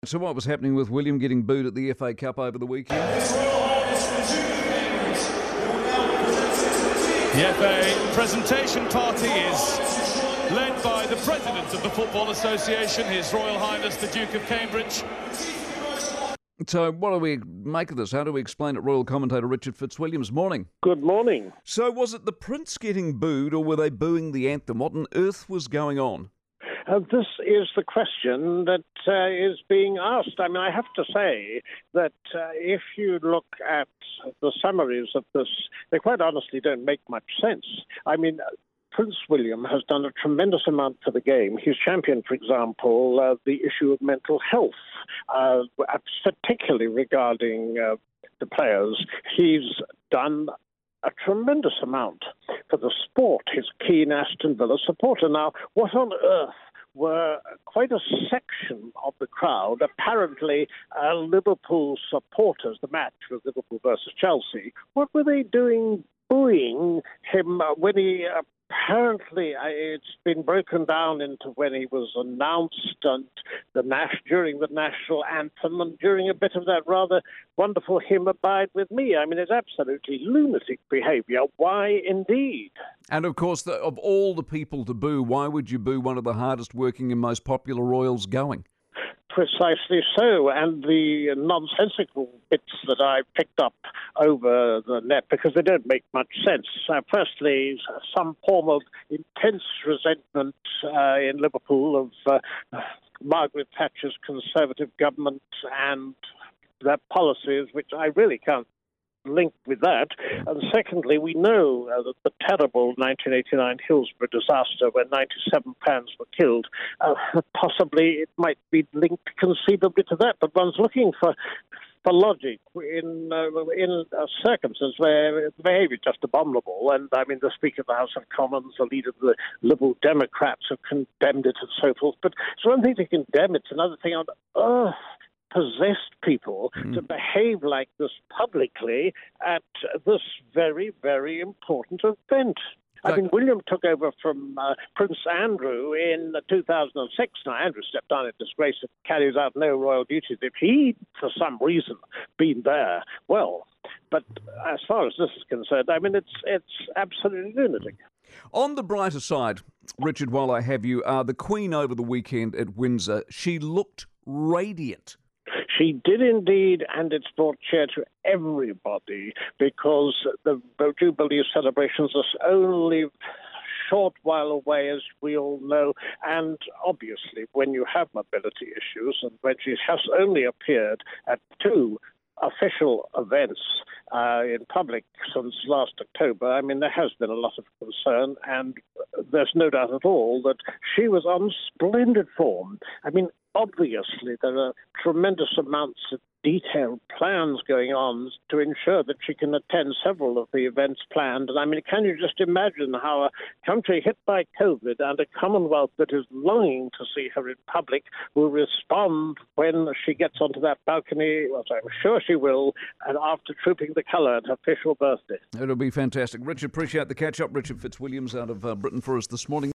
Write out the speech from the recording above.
So what was happening with William getting booed at the FA Cup over the weekend? The FA presentation party is led by the President of the Football Association, His Royal Highness the Duke of Cambridge. So what do we make of this? How do we explain it? Royal commentator Richard Fitzwilliams, morning. Good morning. So was it the Prince getting booed or were they booing the anthem? What on earth was going on? This is the question that is being asked. I mean, I have to say that if you look at the summaries of this, they quite honestly don't make much sense. I mean, Prince William has done a tremendous amount for the game. He's championed, for example, the issue of mental health, particularly regarding the players. He's done a tremendous amount for the sport. He's a keen Aston Villa supporter. Now, what on earth were quite a section of the crowd, apparently Liverpool supporters, the match was Liverpool versus Chelsea, what were they doing booing him when he apparently, it's been broken down into when he was announced and during the national anthem and during a bit of that rather wonderful hymn Abide With Me. I mean, it's absolutely lunatic behaviour. Why indeed? And of course, of all the people to boo, why would you boo one of the hardest working and most popular royals going? Precisely so, and the nonsensical bits that I picked up over the net, because they don't make much sense. Firstly, some form of intense resentment in Liverpool of Margaret Thatcher's Conservative government and their policies, which I really can't link with that. And secondly, we know that the terrible 1989 Hillsborough disaster where 97 fans were killed, possibly it might be linked conceivably to that, but one's looking for logic in circumstances where the behaviour is just abominable. And I mean, the Speaker of the House of Commons, the leader of the Liberal Democrats have condemned it and so forth. But it's one thing to condemn, it's another thing on earth possessed people to behave like this publicly at this very, very important event. I mean, William took over from Prince Andrew in 2006. Now, Andrew stepped down in disgrace and carries out no royal duties. If he'd, for some reason, been there, well, but as far as this is concerned, I mean, it's absolutely lunatic. On the brighter side, Richard, while I have you, the Queen over the weekend at Windsor, she looked radiant. She did indeed, and it's brought cheer to everybody because the Jubilee celebrations are only a short while away, as we all know, and obviously when you have mobility issues, and when she has only appeared at two official events in public since last October, I mean, there has been a lot of concern, and there's no doubt at all that she was on splendid form. I mean, obviously, there are tremendous amounts of detailed plans going on to ensure that she can attend several of the events planned. And I mean, can you just imagine how a country hit by COVID and a Commonwealth that is longing to see her in public will respond when she gets onto that balcony, as I'm sure she will, and after trooping the colour at her official birthday. It'll be fantastic. Richard, appreciate the catch-up. Richard Fitzwilliams out of Britain for us this morning.